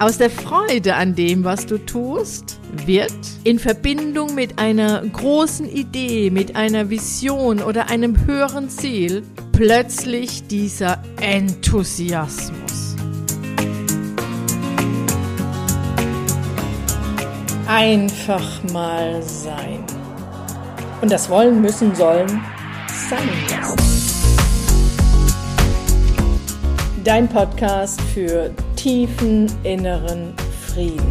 Aus der Freude an dem, was du tust, wird in Verbindung mit einer großen Idee, mit einer Vision oder einem höheren Ziel plötzlich dieser Enthusiasmus. Einfach mal sein. Und das Wollen, Müssen, Sollen sein lassen. Dein Podcast für tiefen inneren Frieden.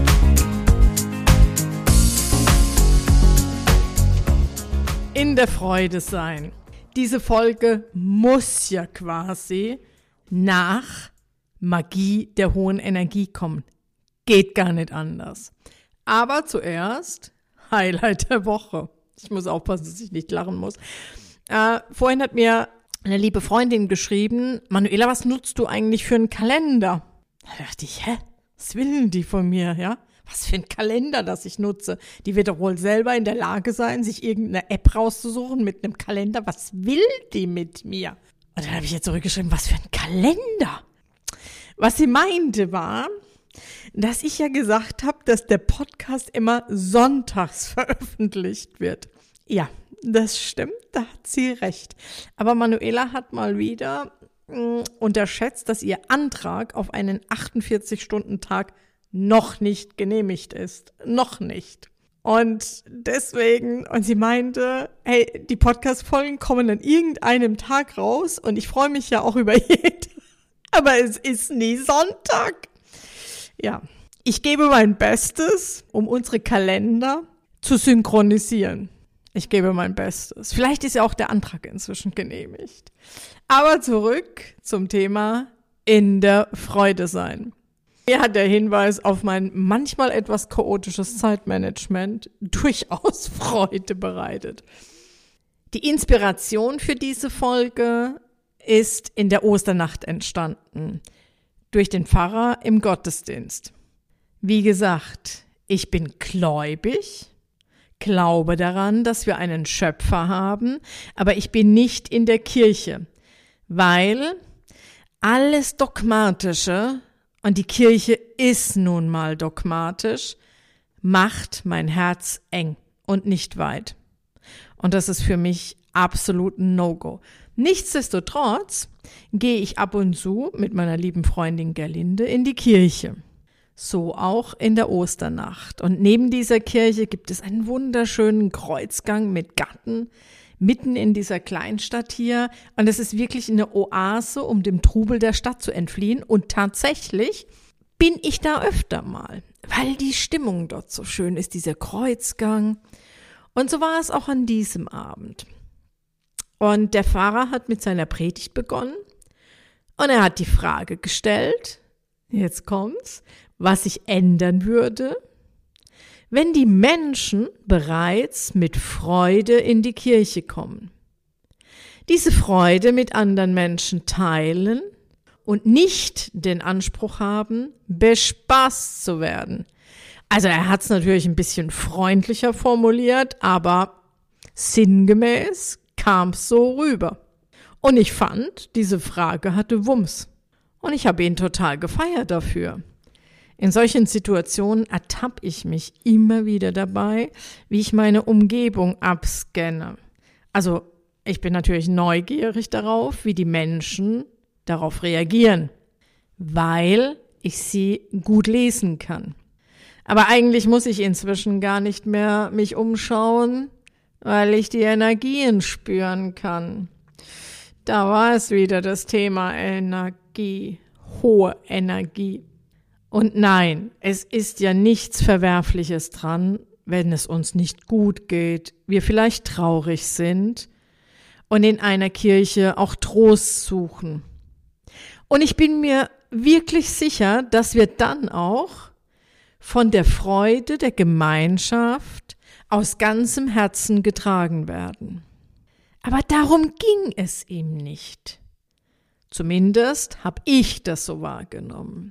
In der Freude sein. Diese Folge muss ja quasi nach Magie der hohen Energie kommen. Geht gar nicht anders. Aber zuerst Highlight der Woche. Ich muss aufpassen, dass ich nicht lachen muss. Vorhin hat mir eine liebe Freundin geschrieben, Manuela, was nutzt du eigentlich für einen Kalender? Da dachte ich, was will die von mir, ja? Was für ein Kalender, das ich nutze? Die wird doch wohl selber in der Lage sein, sich irgendeine App rauszusuchen mit einem Kalender. Was will die mit mir? Und dann habe ich jetzt zurückgeschrieben, was für ein Kalender? Was sie meinte war, dass ich ja gesagt habe, dass der Podcast immer sonntags veröffentlicht wird. Ja, das stimmt, da hat sie recht. Aber Manuela hat mal wieder unterschätzt, dass ihr Antrag auf einen 48-Stunden-Tag noch nicht genehmigt ist. Noch nicht. Und deswegen, und sie meinte, hey, die Podcast-Folgen kommen an irgendeinem Tag raus und ich freue mich ja auch über jeden, aber es ist nie Sonntag. Ja, ich gebe mein Bestes, um unsere Kalender zu synchronisieren. Ich gebe mein Bestes. Vielleicht ist ja auch der Antrag inzwischen genehmigt. Aber zurück zum Thema in der Freude sein. Mir hat der Hinweis auf mein manchmal etwas chaotisches Zeitmanagement durchaus Freude bereitet. Die Inspiration für diese Folge ist in der Osternacht entstanden. Durch den Pfarrer im Gottesdienst. Wie gesagt, ich bin gläubig, glaube daran, dass wir einen Schöpfer haben, aber ich bin nicht in der Kirche, weil alles Dogmatische, und die Kirche ist nun mal dogmatisch, macht mein Herz eng und nicht weit. Und das ist für mich absolut ein No-Go. Nichtsdestotrotz gehe ich ab und zu mit meiner lieben Freundin Gerlinde in die Kirche. So auch in der Osternacht. Und neben dieser Kirche gibt es einen wunderschönen Kreuzgang mit Gatten mitten in dieser Kleinstadt hier. Und es ist wirklich eine Oase, um dem Trubel der Stadt zu entfliehen. Und tatsächlich bin ich da öfter mal, weil die Stimmung dort so schön ist, dieser Kreuzgang. Und so war es auch an diesem Abend. Und der Pfarrer hat mit seiner Predigt begonnen und er hat die Frage gestellt, jetzt kommt's, was sich ändern würde, wenn die Menschen bereits mit Freude in die Kirche kommen. Diese Freude mit anderen Menschen teilen und nicht den Anspruch haben, bespaßt zu werden. Also er hat es natürlich ein bisschen freundlicher formuliert, aber sinngemäß kam es so rüber. Und ich fand, diese Frage hatte Wumms. Und ich habe ihn total gefeiert dafür. In solchen Situationen ertappe ich mich immer wieder dabei, wie ich meine Umgebung abscanne. Also ich bin natürlich neugierig darauf, wie die Menschen darauf reagieren, weil ich sie gut lesen kann. Aber eigentlich muss ich inzwischen gar nicht mehr mich umschauen, weil ich die Energien spüren kann. Da war es wieder das Thema Energie, hohe Energie. Und nein, es ist ja nichts Verwerfliches dran, wenn es uns nicht gut geht, wir vielleicht traurig sind und in einer Kirche auch Trost suchen. Und ich bin mir wirklich sicher, dass wir dann auch von der Freude der Gemeinschaft aus ganzem Herzen getragen werden. Aber darum ging es ihm nicht. Zumindest habe ich das so wahrgenommen.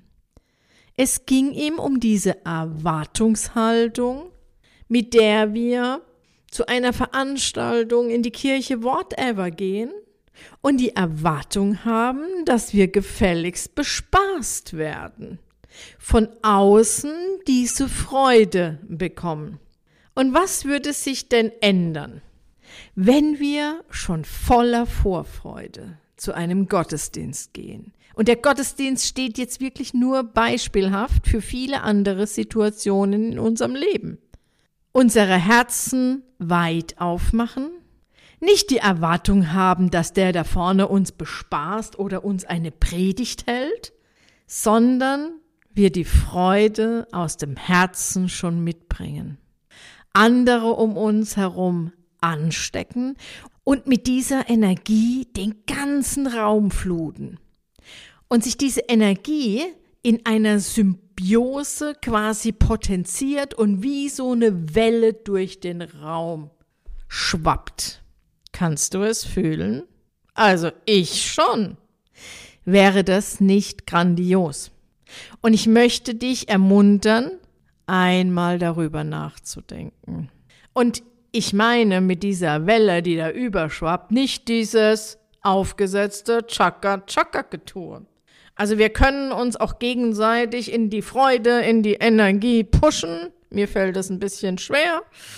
Es ging ihm um diese Erwartungshaltung, mit der wir zu einer Veranstaltung in die Kirche whatever gehen und die Erwartung haben, dass wir gefälligst bespaßt werden. von außen diese Freude bekommen. Und was würde sich denn ändern, wenn wir schon voller Vorfreude zu einem Gottesdienst gehen? Und der Gottesdienst steht jetzt wirklich nur beispielhaft für viele andere Situationen in unserem Leben. Unsere Herzen weit aufmachen, nicht die Erwartung haben, dass der da vorne uns bespaßt oder uns eine Predigt hält, sondern wir die Freude aus dem Herzen schon mitbringen. Andere um uns herum anstecken und mit dieser Energie den ganzen Raum fluten. Und sich diese Energie in einer Symbiose quasi potenziert und wie so eine Welle durch den Raum schwappt. Kannst du es fühlen? Also ich schon. Wäre das nicht grandios? Und ich möchte dich ermuntern, einmal darüber nachzudenken. Und ich meine mit dieser Welle, die da überschwappt, nicht dieses aufgesetzte Chaka-Chaka-Getue. Also wir können uns auch gegenseitig in die Freude, in die Energie pushen. Mir fällt das ein bisschen schwer.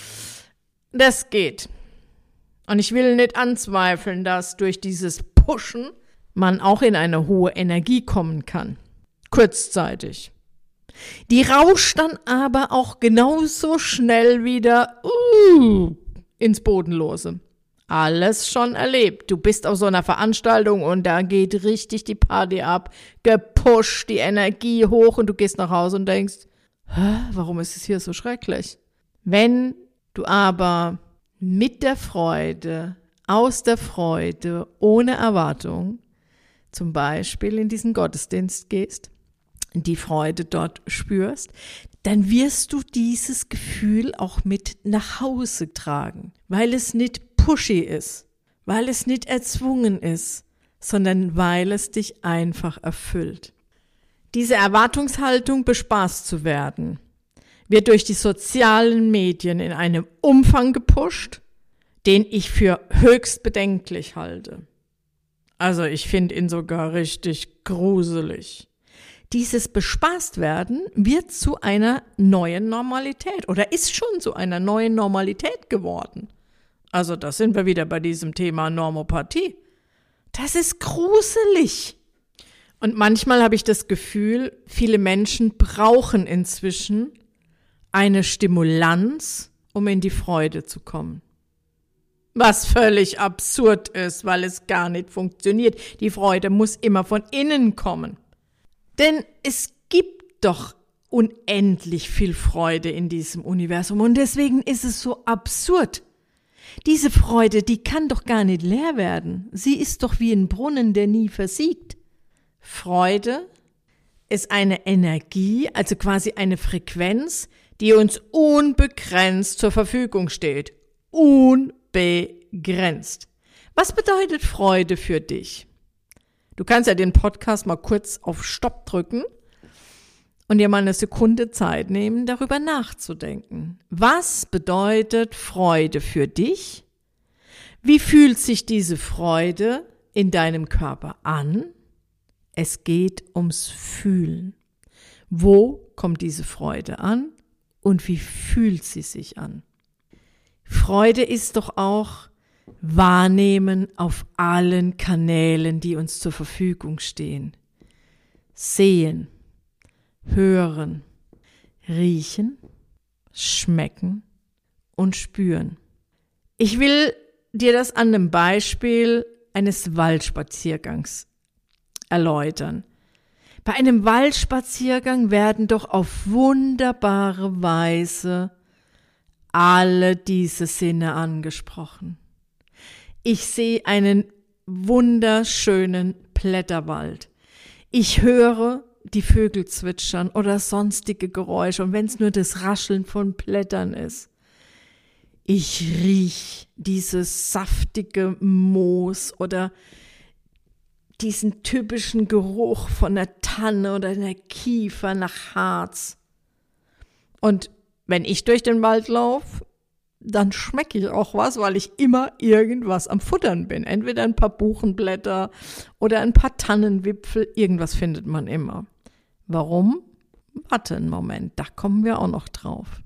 Das geht. Und ich will nicht anzweifeln, dass durch dieses Pushen man auch in eine hohe Energie kommen kann. Kurzzeitig. Die rauscht dann aber auch genauso schnell wieder ins Bodenlose. Alles schon erlebt. Du bist auf so einer Veranstaltung und da geht richtig die Party ab, gepusht, die Energie hoch und du gehst nach Hause und denkst, warum ist es hier so schrecklich? Wenn du aber mit der Freude, aus der Freude, ohne Erwartung, zum Beispiel in diesen Gottesdienst gehst, die Freude dort spürst, dann wirst du dieses Gefühl auch mit nach Hause tragen, weil es nicht pushy ist, weil es nicht erzwungen ist, sondern weil es dich einfach erfüllt. Diese Erwartungshaltung, bespaßt zu werden, wird durch die sozialen Medien in einem Umfang gepusht, den ich für höchst bedenklich halte. Also ich finde ihn sogar richtig gruselig. Dieses Bespaßt-Werden wird zu einer neuen Normalität oder ist schon zu einer neuen Normalität geworden. Also da sind wir wieder bei diesem Thema Normopathie. Das ist gruselig. Und manchmal habe ich das Gefühl, viele Menschen brauchen inzwischen eine Stimulanz, um in die Freude zu kommen. Was völlig absurd ist, weil es gar nicht funktioniert. Die Freude muss immer von innen kommen. Denn es gibt doch unendlich viel Freude in diesem Universum und deswegen ist es so absurd. Diese Freude, die kann doch gar nicht leer werden. Sie ist doch wie ein Brunnen, der nie versiegt. Freude ist eine Energie, also quasi eine Frequenz, die uns unbegrenzt zur Verfügung steht. Unbegrenzt. Was bedeutet Freude für dich? Du kannst ja den Podcast mal kurz auf Stopp drücken und dir mal eine Sekunde Zeit nehmen, darüber nachzudenken. Was bedeutet Freude für dich? Wie fühlt sich diese Freude in deinem Körper an? Es geht ums Fühlen. Wo kommt diese Freude an und wie fühlt sie sich an? Freude ist doch auch Wahrnehmen auf allen Kanälen, die uns zur Verfügung stehen. Sehen, hören, riechen, schmecken und spüren. Ich will dir das an einem Beispiel eines Waldspaziergangs erläutern. Bei einem Waldspaziergang werden doch auf wunderbare Weise alle diese Sinne angesprochen. Ich sehe einen wunderschönen Blätterwald. Ich höre die Vögel zwitschern oder sonstige Geräusche und wenn es nur das Rascheln von Blättern ist. Ich riech dieses saftige Moos oder diesen typischen Geruch von der Tanne oder einer Kiefer nach Harz. Und wenn ich durch den Wald laufe, dann schmecke ich auch was, weil ich immer irgendwas am Futtern bin. Entweder ein paar Buchenblätter oder ein paar Tannenwipfel, irgendwas findet man immer. Warum? Warte einen Moment, da kommen wir auch noch drauf.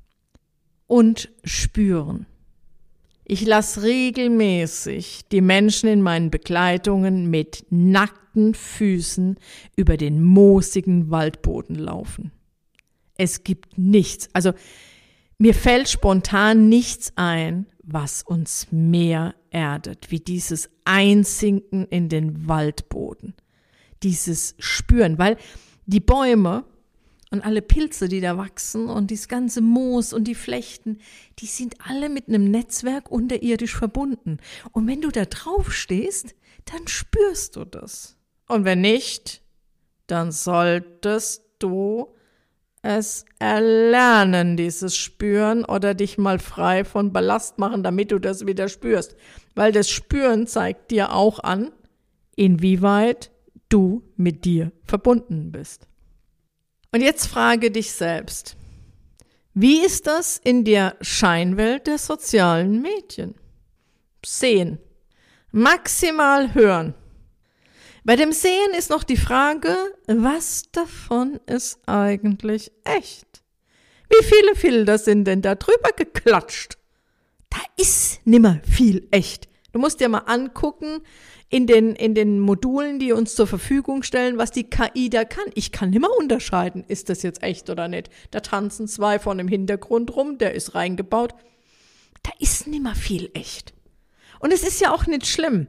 Und spüren. Ich lasse regelmäßig die Menschen in meinen Begleitungen mit nackten Füßen über den moosigen Waldboden laufen. Es gibt nichts, also mir fällt spontan nichts ein, was uns mehr erdet, wie dieses Einsinken in den Waldboden, dieses Spüren, weil die Bäume und alle Pilze, die da wachsen und das ganze Moos und die Flechten, die sind alle mit einem Netzwerk unterirdisch verbunden. Und wenn du da drauf stehst, dann spürst du das. Und wenn nicht, dann solltest du es erlernen, dieses Spüren, oder dich mal frei von Ballast machen, damit du das wieder spürst. Weil das Spüren zeigt dir auch an, inwieweit du mit dir verbunden bist. Und jetzt frage dich selbst, wie ist das in der Scheinwelt der sozialen Medien? Sehen, maximal hören. Bei dem Sehen ist noch die Frage, was davon ist eigentlich echt? Wie viele Filter sind denn da drüber geklatscht? Da ist nimmer viel echt. Du musst dir mal angucken in den Modulen, die uns zur Verfügung stellen, was die KI da kann. Ich kann nimmer unterscheiden, ist das jetzt echt oder nicht. Da tanzen zwei von im Hintergrund rum, der ist reingebaut. Da ist nimmer viel echt. Und es ist ja auch nicht schlimm.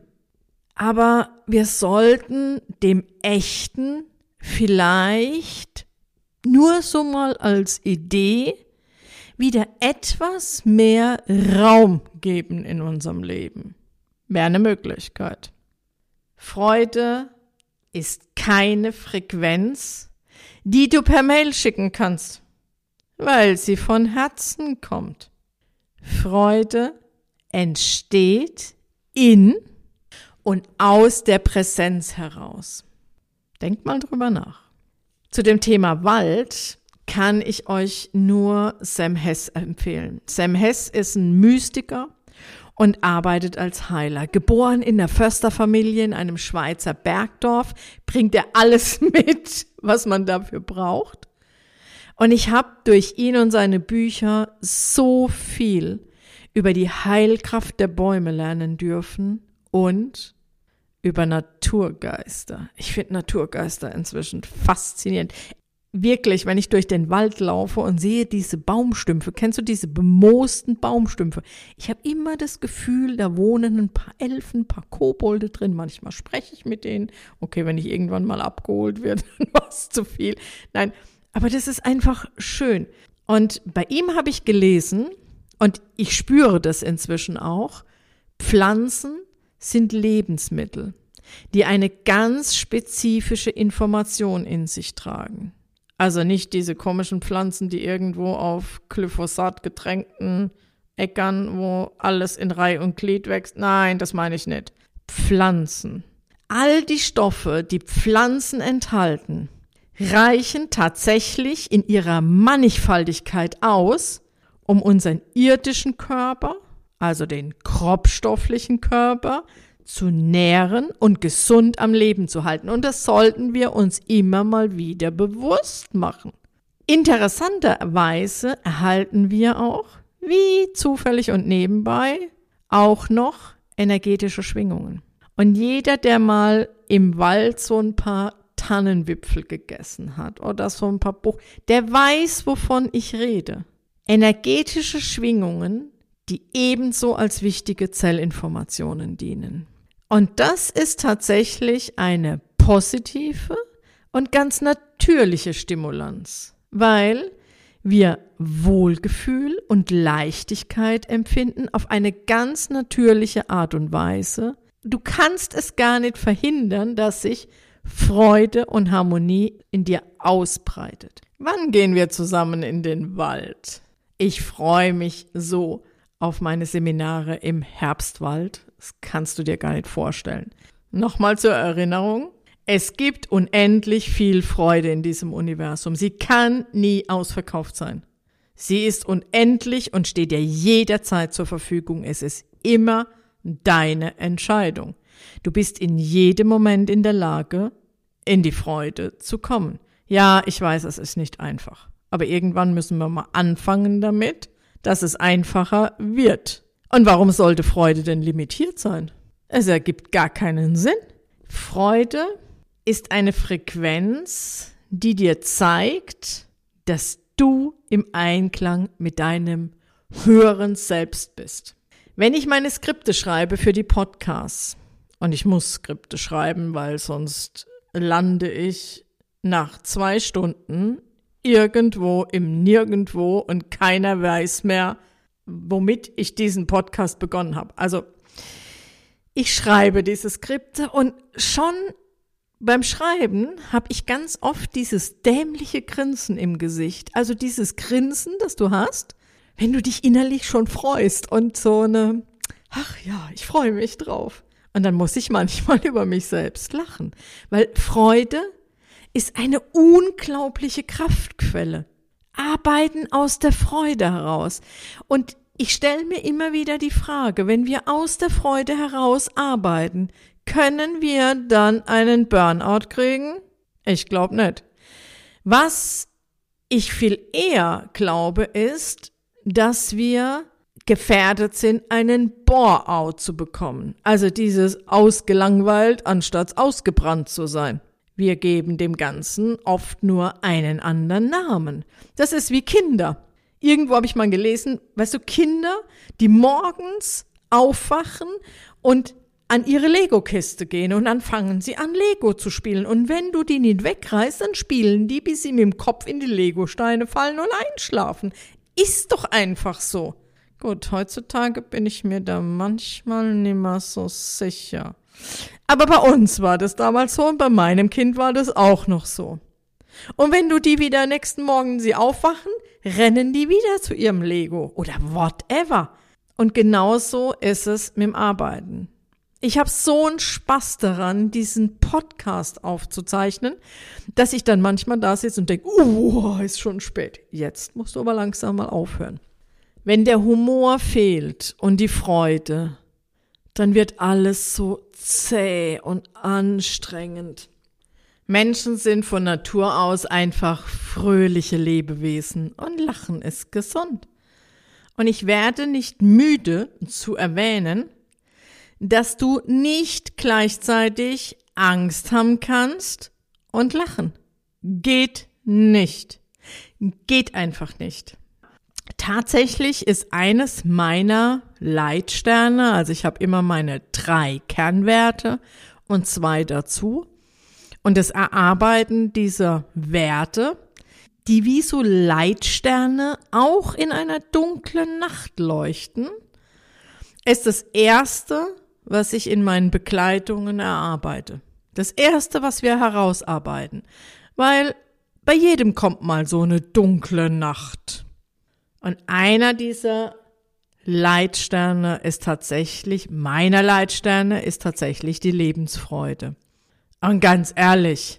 Aber wir sollten dem Echten vielleicht nur so mal als Idee wieder etwas mehr Raum geben in unserem Leben. Wäre eine Möglichkeit. Freude ist keine Frequenz, die du per Mail schicken kannst, weil sie von Herzen kommt. Freude entsteht in und aus der Präsenz heraus. Denkt mal drüber nach. Zu dem Thema Wald kann ich euch nur Sam Hess empfehlen. Sam Hess ist ein Mystiker und arbeitet als Heiler. Geboren in der Försterfamilie in einem Schweizer Bergdorf, bringt er alles mit, was man dafür braucht. Und ich habe durch ihn und seine Bücher so viel über die Heilkraft der Bäume lernen dürfen und über Naturgeister. Ich finde Naturgeister inzwischen faszinierend. Wirklich, wenn ich durch den Wald laufe und sehe diese Baumstümpfe, kennst du diese bemoosten Baumstümpfe? Ich habe immer das Gefühl, da wohnen ein paar Elfen, ein paar Kobolde drin. Manchmal spreche ich mit denen. Okay, wenn ich irgendwann mal abgeholt werde, dann war es zu viel. Nein, aber das ist einfach schön. Und bei ihm habe ich gelesen, und ich spüre das inzwischen auch, Pflanzen sind Lebensmittel, die eine ganz spezifische Information in sich tragen. Also nicht diese komischen Pflanzen, die irgendwo auf Glyphosat getränkten Äckern, wo alles in Reih und Glied wächst. Nein, das meine ich nicht. Pflanzen. All die Stoffe, die Pflanzen enthalten, reichen tatsächlich in ihrer Mannigfaltigkeit aus, um unseren irdischen Körper, also den kropfstofflichen Körper, zu nähren und gesund am Leben zu halten. Und das sollten wir uns immer mal wieder bewusst machen. Interessanterweise erhalten wir auch, wie zufällig und nebenbei, auch noch energetische Schwingungen. Und jeder, der mal im Wald so ein paar Tannenwipfel gegessen hat oder so ein paar der weiß, wovon ich rede. Energetische Schwingungen, die ebenso als wichtige Zellinformationen dienen. Und das ist tatsächlich eine positive und ganz natürliche Stimulanz, weil wir Wohlgefühl und Leichtigkeit empfinden auf eine ganz natürliche Art und Weise. Du kannst es gar nicht verhindern, dass sich Freude und Harmonie in dir ausbreitet. Wann gehen wir zusammen in den Wald? Ich freue mich so auf meine Seminare im Herbstwald. Das kannst du dir gar nicht vorstellen. Nochmal zur Erinnerung. Es gibt unendlich viel Freude in diesem Universum. Sie kann nie ausverkauft sein. Sie ist unendlich und steht dir jederzeit zur Verfügung. Es ist immer deine Entscheidung. Du bist in jedem Moment in der Lage, in die Freude zu kommen. Ja, ich weiß, es ist nicht einfach. Aber irgendwann müssen wir mal anfangen damit, dass es einfacher wird. Und warum sollte Freude denn limitiert sein? Es ergibt gar keinen Sinn. Freude ist eine Frequenz, die dir zeigt, dass du im Einklang mit deinem höheren Selbst bist. Wenn ich meine Skripte schreibe für die Podcasts, und ich muss Skripte schreiben, weil sonst lande ich nach 2 Stunden irgendwo im Nirgendwo und keiner weiß mehr, womit ich diesen Podcast begonnen habe. Also ich schreibe diese Skripte und schon beim Schreiben habe ich ganz oft dieses dämliche Grinsen im Gesicht. Also dieses Grinsen, das du hast, wenn du dich innerlich schon freust und so eine, ach ja, ich freue mich drauf. Und dann muss ich manchmal über mich selbst lachen, weil Freude ist eine unglaubliche Kraftquelle. Arbeiten aus der Freude heraus. Und ich stelle mir immer wieder die Frage, wenn wir aus der Freude heraus arbeiten, können wir dann einen Burnout kriegen? Ich glaube nicht. Was ich viel eher glaube, ist, dass wir gefährdet sind, einen Bore-out zu bekommen. Also dieses ausgelangweilt, anstatt ausgebrannt zu sein. Wir geben dem Ganzen oft nur einen anderen Namen. Das ist wie Kinder. Irgendwo habe ich mal gelesen, weißt du, Kinder, die morgens aufwachen und an ihre Lego-Kiste gehen und dann fangen sie an, Lego zu spielen. Und wenn du die nicht wegreißt, dann spielen die, bis sie mit dem Kopf in die Lego-Steine fallen und einschlafen. Ist doch einfach so. Gut, heutzutage bin ich mir da manchmal nicht mehr so sicher. Aber bei uns war das damals so und bei meinem Kind war das auch noch so. Und wenn du die wieder nächsten Morgen sie aufwachen, rennen die wieder zu ihrem Lego oder whatever. Und genauso ist es mit dem Arbeiten. Ich habe so einen Spaß daran, diesen Podcast aufzuzeichnen, dass ich dann manchmal da sitze und denke, ist schon spät. Jetzt musst du aber langsam mal aufhören. Wenn der Humor fehlt und die Freude, dann wird alles so zäh und anstrengend. Menschen sind von Natur aus einfach fröhliche Lebewesen und Lachen ist gesund. Und ich werde nicht müde zu erwähnen, dass du nicht gleichzeitig Angst haben kannst und lachen. Geht nicht. Geht einfach nicht. Tatsächlich ist eines meiner Leitsterne, also ich habe immer meine 3 Kernwerte und 2 dazu. Und das Erarbeiten dieser Werte, die wie so Leitsterne auch in einer dunklen Nacht leuchten, ist das Erste, was ich in meinen Begleitungen erarbeite. Das Erste, was wir herausarbeiten. Weil bei jedem kommt mal so eine dunkle Nacht. Und einer dieser Leitsterne ist tatsächlich, meiner Leitsterne ist tatsächlich die Lebensfreude. Und ganz ehrlich,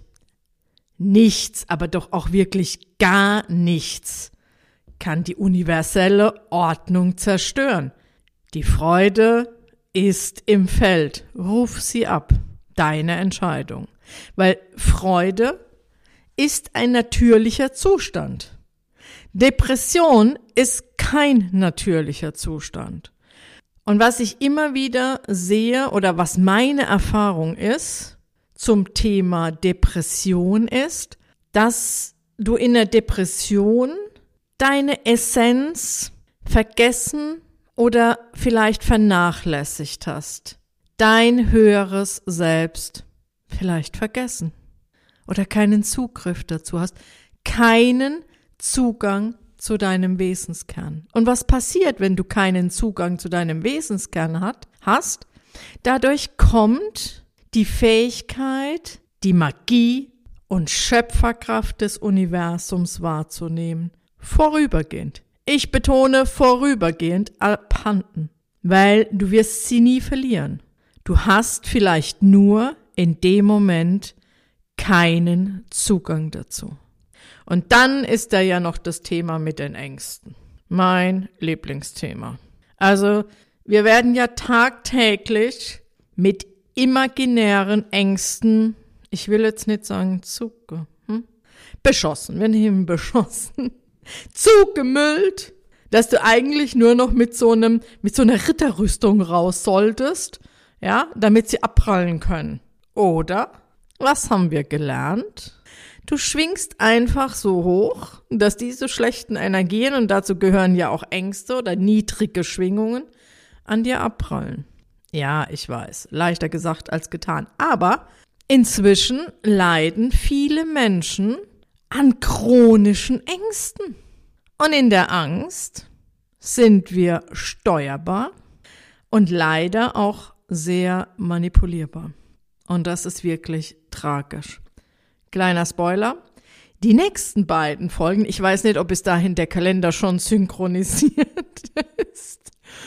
nichts, aber doch auch wirklich gar nichts kann die universelle Ordnung zerstören. Die Freude ist im Feld. Ruf sie ab. Deine Entscheidung. Weil Freude ist ein natürlicher Zustand. Depression ist kein natürlicher Zustand. Und was ich immer wieder sehe oder was meine Erfahrung ist zum Thema Depression ist, dass du in der Depression deine Essenz vergessen oder vielleicht vernachlässigt hast. Dein höheres Selbst vielleicht vergessen oder keinen Zugriff dazu hast, keinen Zugang zu deinem Wesenskern. Und was passiert, wenn du keinen Zugang zu deinem Wesenskern hast? Dadurch kommt die Fähigkeit, die Magie und Schöpferkraft des Universums wahrzunehmen. Vorübergehend. Ich betone vorübergehend abhanden, weil du wirst sie nie verlieren. Du hast vielleicht nur in dem Moment keinen Zugang dazu. Und dann ist da ja noch das Thema mit den Ängsten. Mein Lieblingsthema. Also wir werden ja tagtäglich mit imaginären Ängsten, ich will jetzt nicht sagen Beschossen, wir nehmen beschossen, zugemüllt, dass du eigentlich nur noch mit so einer Ritterrüstung raus solltest, ja, damit sie abprallen können. Oder, was haben wir gelernt? Du schwingst einfach so hoch, dass diese schlechten Energien, und dazu gehören ja auch Ängste oder niedrige Schwingungen, an dir abprallen. Ja, ich weiß, leichter gesagt als getan. Aber inzwischen leiden viele Menschen an chronischen Ängsten. Und in der Angst sind wir steuerbar und leider auch sehr manipulierbar. Und das ist wirklich tragisch. Kleiner Spoiler, die nächsten beiden Folgen, ich weiß nicht, ob bis dahin der Kalender schon synchronisiert ist,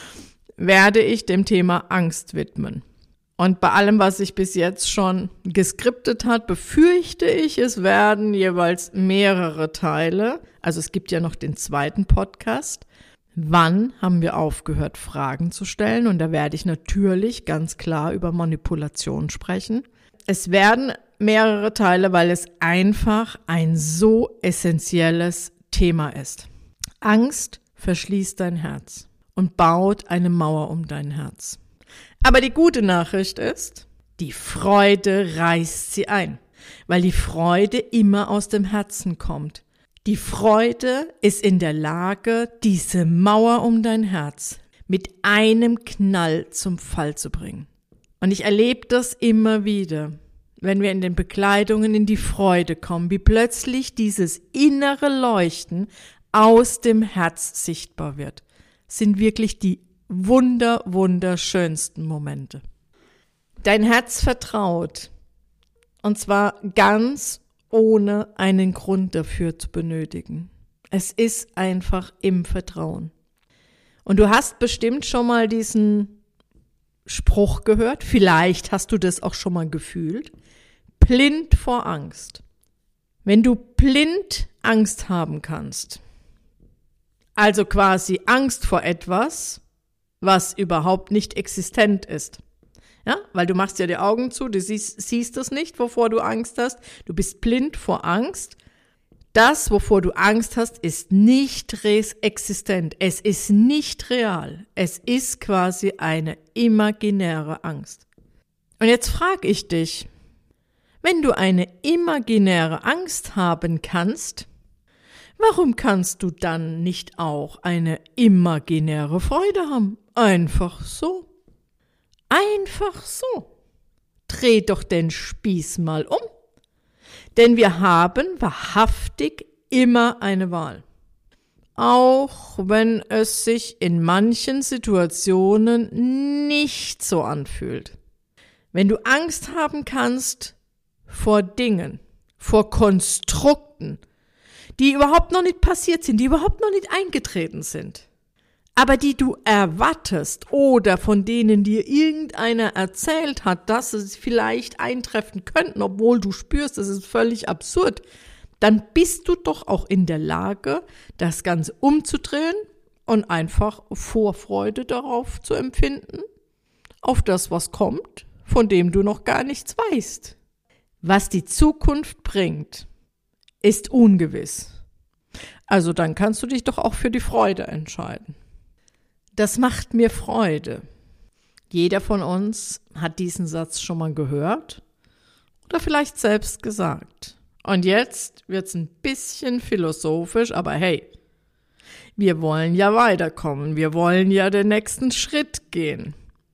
werde ich dem Thema Angst widmen. Und bei allem, was sich bis jetzt schon geskriptet hat, befürchte ich, es werden jeweils mehrere Teile. Also es gibt ja noch den zweiten Podcast. Wann haben wir aufgehört, Fragen zu stellen? Und da werde ich natürlich ganz klar über Manipulation sprechen. Es werden mehrere Teile, weil es einfach ein so essentielles Thema ist. Angst verschließt dein Herz und baut eine Mauer um dein Herz. Aber die gute Nachricht ist, die Freude reißt sie ein, weil die Freude immer aus dem Herzen kommt. Die Freude ist in der Lage, diese Mauer um dein Herz mit einem Knall zum Fall zu bringen. Und ich erlebe das immer wieder, wenn wir in den Bekleidungen in die Freude kommen, wie plötzlich dieses innere Leuchten aus dem Herz sichtbar wird. Sind wirklich die wunderschönsten Momente. Dein Herz vertraut, und zwar ganz ohne einen Grund dafür zu benötigen. Es ist einfach im Vertrauen. Und du hast bestimmt schon mal diesen Spruch gehört, vielleicht hast du das auch schon mal gefühlt, blind vor Angst. Wenn du blind Angst haben kannst, also quasi Angst vor etwas, was überhaupt nicht existent ist. Ja, weil du machst ja die Augen zu, du siehst es nicht, wovor du Angst hast. Du bist blind vor Angst. Das, wovor du Angst hast, ist nicht existent. Es ist nicht real. Es ist quasi eine imaginäre Angst. Und jetzt frage ich dich, wenn du eine imaginäre Angst haben kannst, warum kannst du dann nicht auch eine imaginäre Freude haben? Einfach so. Einfach so. Dreh doch den Spieß mal um. Denn wir haben wahrhaftig immer eine Wahl. Auch wenn es sich in manchen Situationen nicht so anfühlt. Wenn du Angst haben kannst vor Dingen, vor Konstrukten, die überhaupt noch nicht passiert sind, die überhaupt noch nicht eingetreten sind, aber die du erwartest oder von denen dir irgendeiner erzählt hat, dass es vielleicht eintreffen könnten, obwohl du spürst, das ist völlig absurd, dann bist du doch auch in der Lage, das Ganze umzudrehen und einfach Vorfreude darauf zu empfinden, auf das, was kommt, von dem du noch gar nichts weißt. Was die Zukunft bringt, ist ungewiss. Also dann kannst du dich doch auch für die Freude entscheiden. Das macht mir Freude. Jeder von uns hat diesen Satz schon mal gehört oder vielleicht selbst gesagt. Und jetzt wird's ein bisschen philosophisch, aber hey, wir wollen ja weiterkommen, wir wollen ja den nächsten Schritt gehen.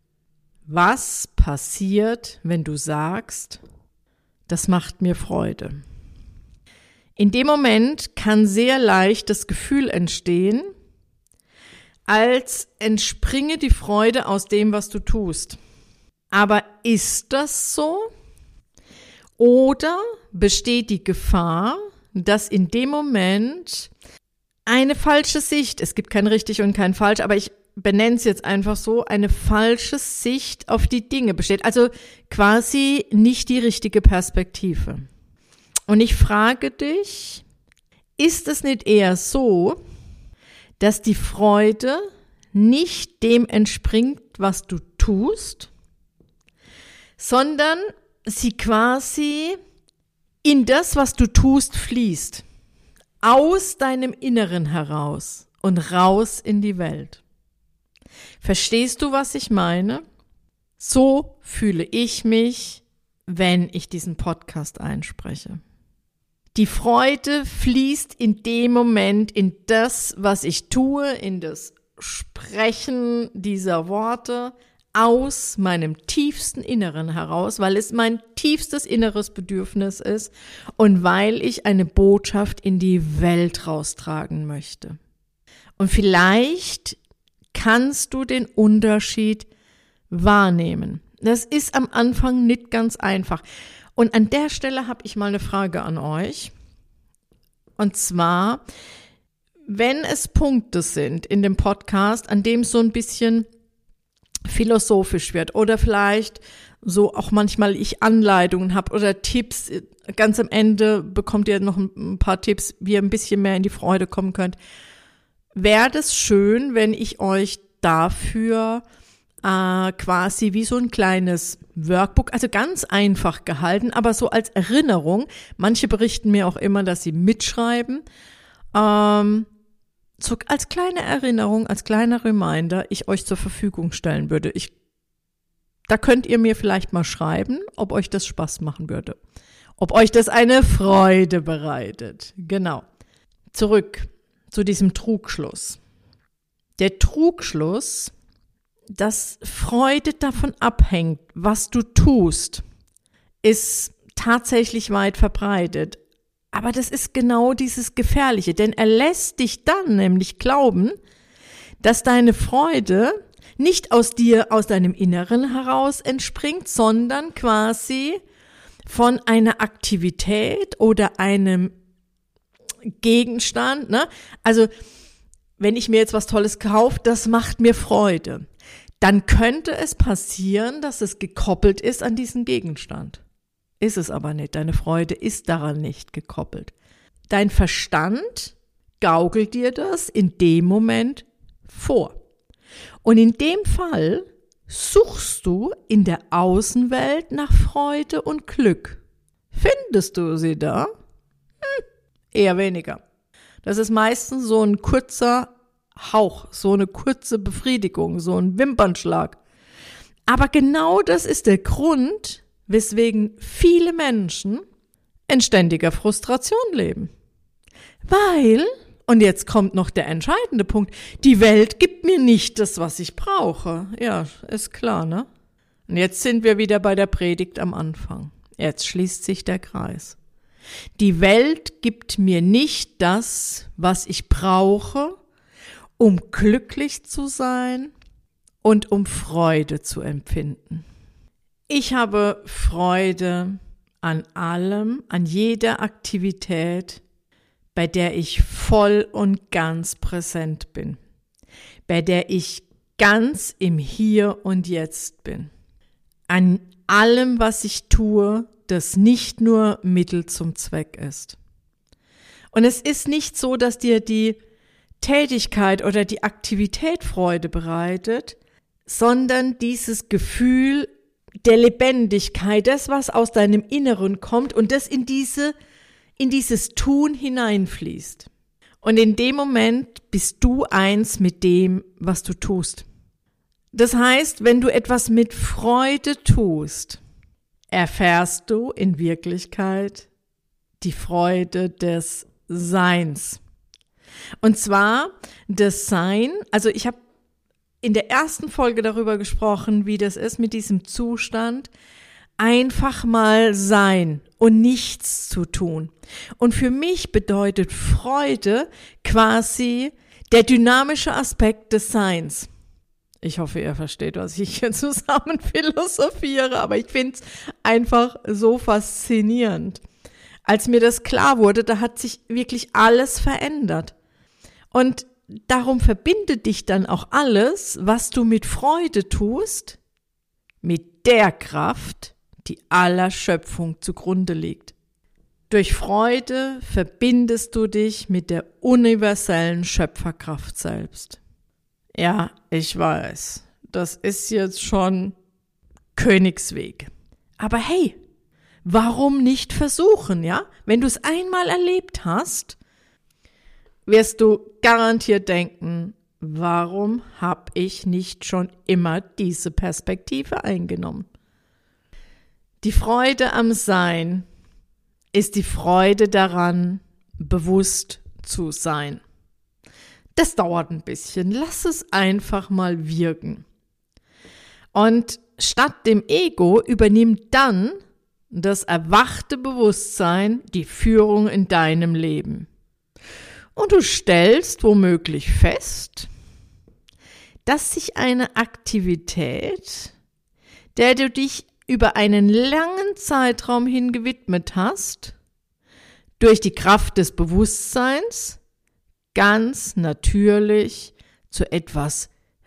Was passiert, wenn du sagst, das macht mir Freude? In dem Moment kann sehr leicht das Gefühl entstehen, als entspringe die Freude aus dem, was du tust. Aber ist das so? Oder besteht die Gefahr, dass in dem Moment eine falsche Sicht, es gibt kein richtig und kein falsch, aber ich benenne es jetzt einfach so, eine falsche Sicht auf die Dinge besteht. Also quasi nicht die richtige Perspektive. Und ich frage dich, ist es nicht eher so, dass die Freude nicht dem entspringt, was du tust, sondern sie quasi in das, was du tust, fließt. Aus deinem Inneren heraus und raus in die Welt. Verstehst du, was ich meine? So fühle ich mich, wenn ich diesen Podcast einspreche. Die Freude fließt in dem Moment in das, was ich tue, in das Sprechen dieser Worte aus meinem tiefsten Inneren heraus, weil es mein tiefstes inneres Bedürfnis ist und weil ich eine Botschaft in die Welt raustragen möchte. Und vielleicht kannst du den Unterschied wahrnehmen. Das ist am Anfang nicht ganz einfach. Und an der Stelle habe ich mal eine Frage an euch. Und zwar, wenn es Punkte sind in dem Podcast, an dem es so ein bisschen philosophisch wird oder vielleicht so auch manchmal ich Anleitungen habe oder Tipps, ganz am Ende bekommt ihr noch ein paar Tipps, wie ihr ein bisschen mehr in die Freude kommen könnt, wäre es schön, wenn ich euch dafür quasi wie so ein kleines Workbook, also ganz einfach gehalten, aber so als Erinnerung. Manche berichten mir auch immer, dass sie mitschreiben. So als kleine Erinnerung, als kleiner Reminder, ich euch zur Verfügung stellen würde. Da könnt ihr mir vielleicht mal schreiben, ob euch das Spaß machen würde. Ob euch das eine Freude bereitet. Genau. Zurück zu diesem Trugschluss. Der Trugschluss, dass Freude davon abhängt, was du tust, ist tatsächlich weit verbreitet. Aber das ist genau dieses Gefährliche, denn er lässt dich dann nämlich glauben, dass deine Freude nicht aus dir, aus deinem Inneren heraus entspringt, sondern quasi von einer Aktivität oder einem Gegenstand, ne? Also, wenn ich mir jetzt was Tolles kaufe, das macht mir Freude. Dann könnte es passieren, dass es gekoppelt ist an diesen Gegenstand. Ist es aber nicht. Deine Freude ist daran nicht gekoppelt. Dein Verstand gaukelt dir das in dem Moment vor. Und in dem Fall suchst du in der Außenwelt nach Freude und Glück. Findest du sie da? Eher weniger. Das ist meistens so ein kurzer Hauch, so eine kurze Befriedigung, so ein Wimpernschlag. Aber genau das ist der Grund, weswegen viele Menschen in ständiger Frustration leben. Weil, und jetzt kommt noch der entscheidende Punkt, die Welt gibt mir nicht das, was ich brauche. Ja, ist klar, ne? Und jetzt sind wir wieder bei der Predigt am Anfang. Jetzt schließt sich der Kreis. Die Welt gibt mir nicht das, was ich brauche, um glücklich zu sein und um Freude zu empfinden. Ich habe Freude an allem, an jeder Aktivität, bei der ich voll und ganz präsent bin, bei der ich ganz im Hier und Jetzt bin. An allem, was ich tue, das nicht nur Mittel zum Zweck ist. Und es ist nicht so, dass dir die Tätigkeit oder die Aktivität Freude bereitet, sondern dieses Gefühl der Lebendigkeit, das, was aus deinem Inneren kommt und das in dieses Tun hineinfließt. Und in dem Moment bist du eins mit dem, was du tust. Das heißt, wenn du etwas mit Freude tust, erfährst du in Wirklichkeit die Freude des Seins. Und zwar das Sein, also ich habe in der ersten Folge darüber gesprochen, wie das ist mit diesem Zustand, einfach mal sein und nichts zu tun. Und für mich bedeutet Freude quasi der dynamische Aspekt des Seins. Ich hoffe, ihr versteht, was ich hier zusammen philosophiere, aber ich finde es einfach so faszinierend. Als mir das klar wurde, da hat sich wirklich alles verändert. Und darum verbindet dich dann auch alles, was du mit Freude tust, mit der Kraft, die aller Schöpfung zugrunde liegt. Durch Freude verbindest du dich mit der universellen Schöpferkraft selbst. Ja, ich weiß, das ist jetzt schon Königsweg. Aber hey, Warum nicht versuchen, ja? Wenn du es einmal erlebt hast, wirst du garantiert denken, warum habe ich nicht schon immer diese Perspektive eingenommen? Die Freude am Sein ist die Freude daran, bewusst zu sein. Das dauert ein bisschen. Lass es einfach mal wirken. Und statt dem Ego übernimmt dann das erwachte Bewusstsein die Führung in deinem Leben. Und du stellst womöglich fest, dass sich eine Aktivität, der du dich über einen langen Zeitraum hin gewidmet hast, durch die Kraft des Bewusstseins ganz natürlich zu etwas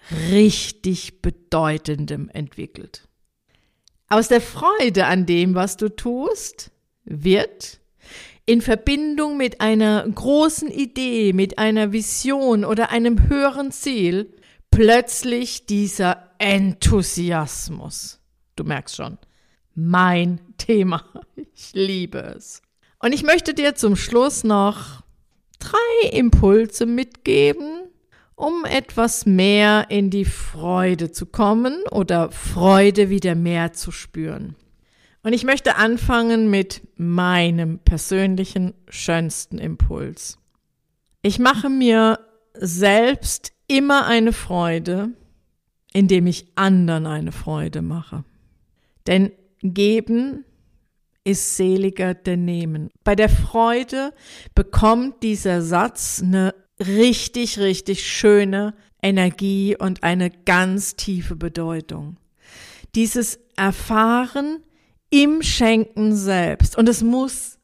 richtig Bedeutendem entwickelt. Aus der Freude an dem, was du tust, wird in Verbindung mit einer großen Idee, mit einer Vision oder einem höheren Ziel plötzlich dieser Enthusiasmus. Du merkst schon, mein Thema. Ich liebe es. Und ich möchte dir zum Schluss noch 3 Impulse mitgeben, um etwas mehr in die Freude zu kommen oder Freude wieder mehr zu spüren. Und ich möchte anfangen mit meinem persönlichen schönsten Impuls. Ich mache mir selbst immer eine Freude, indem ich anderen eine Freude mache. Denn geben ist seliger denn nehmen. Bei der Freude bekommt dieser Satz eine richtig, richtig schöne Energie und eine ganz tiefe Bedeutung. Dieses Erfahren im Schenken selbst. Und es muss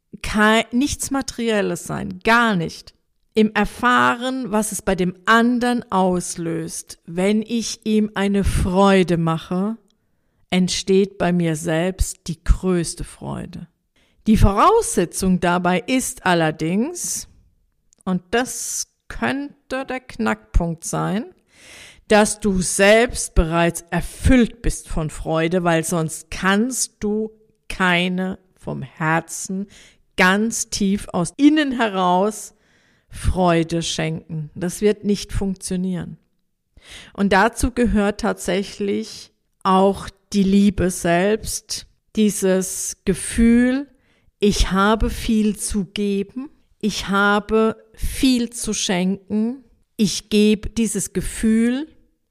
nichts Materielles sein, gar nicht. Im Erfahren, was es bei dem anderen auslöst, wenn ich ihm eine Freude mache, entsteht bei mir selbst die größte Freude. Die Voraussetzung dabei ist allerdings, und das könnte der Knackpunkt sein, dass du selbst bereits erfüllt bist von Freude, weil sonst kannst du keine vom Herzen ganz tief aus innen heraus Freude schenken. Das wird nicht funktionieren. Und dazu gehört tatsächlich auch die Liebe selbst, dieses Gefühl, ich habe viel zu geben, ich habe viel zu schenken, ich gebe dieses Gefühl,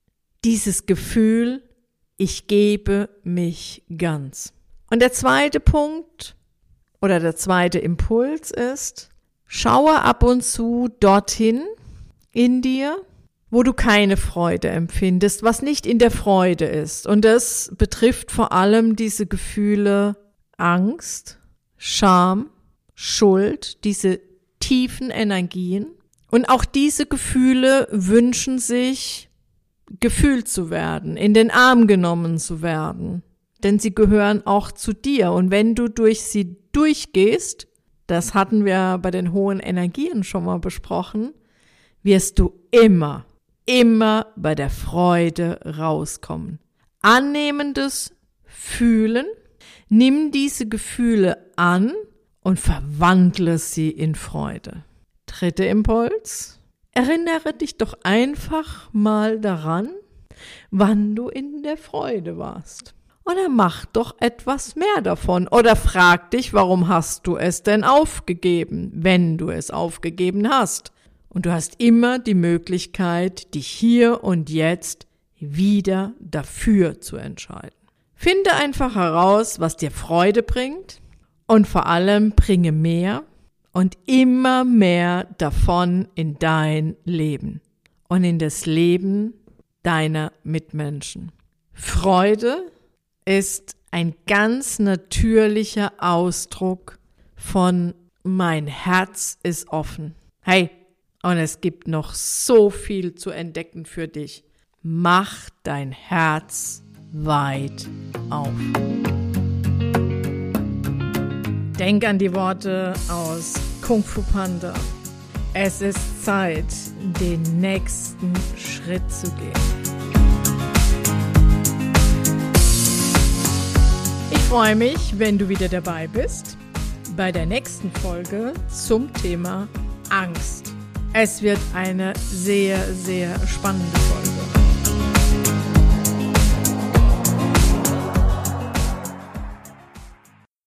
ich gebe mich ganz. Und der zweite Punkt oder der zweite Impuls ist, schaue ab und zu dorthin in dir, wo du keine Freude empfindest, was nicht in der Freude ist. Und das betrifft vor allem diese Gefühle Angst, Scham, Schuld, diese tiefen Energien. Und auch diese Gefühle wünschen sich, gefühlt zu werden, in den Arm genommen zu werden. Denn sie gehören auch zu dir. Und wenn du durch sie durchgehst, das hatten wir bei den hohen Energien schon mal besprochen, wirst du immer bei der Freude rauskommen. Annehmendes Fühlen, nimm diese Gefühle an und verwandle sie in Freude. Dritter Impuls, erinnere dich doch einfach mal daran, wann du in der Freude warst. Oder mach doch etwas mehr davon. Oder frag dich, warum hast du es denn aufgegeben, wenn du es aufgegeben hast? Und du hast immer die Möglichkeit, dich hier und jetzt wieder dafür zu entscheiden. Finde einfach heraus, was dir Freude bringt und vor allem bringe mehr und immer mehr davon in dein Leben und in das Leben deiner Mitmenschen. Freude ist ein ganz natürlicher Ausdruck von mein Herz ist offen. Hey, und es gibt noch so viel zu entdecken für dich. Mach dein Herz weit auf. Denk an die Worte aus Kung Fu Panda. Es ist Zeit, den nächsten Schritt zu gehen. Ich freue mich, wenn du wieder dabei bist bei der nächsten Folge zum Thema Angst. Es wird eine sehr, sehr spannende Folge.